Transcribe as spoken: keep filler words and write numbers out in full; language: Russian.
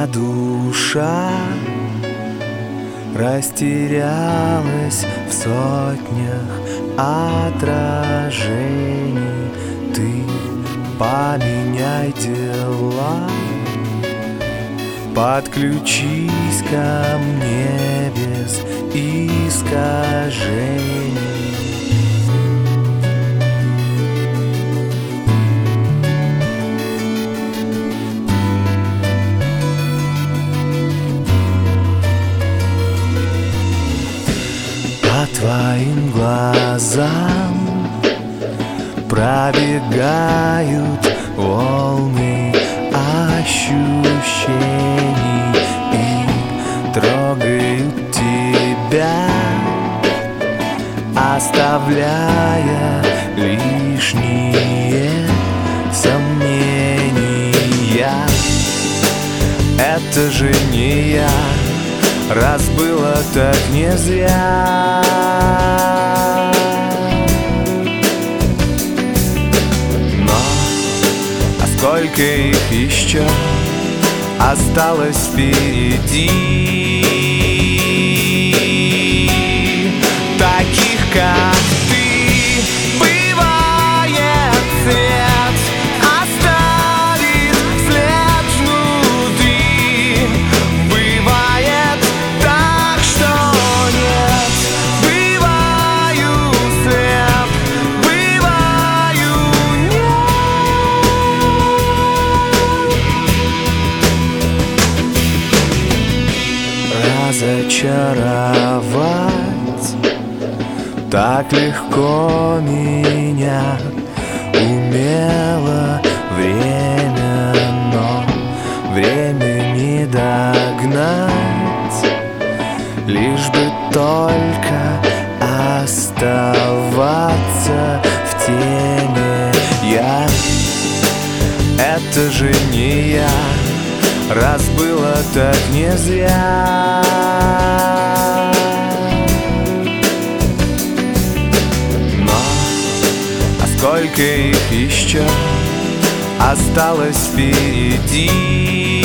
душа растерялась в сотнях отражений. Ты поменяй дела, подключись ко мне без искажений. По твоим глазам пробегают волны ощущений и трогают тебя, оставляя лишние сомнения. Это же не я, раз было так не зря. Но а сколько их еще осталось впереди, таких как ты. Бывает, свет оставит след внутри. Бывает так, что нет. Бываю слеп, бываю нет. Разочаровать так легко меня умело время, но время не догнать. Лишь бы только оставаться в теме. Я — это же не я, раз было так не зря. Но а сколько их еще осталось впереди.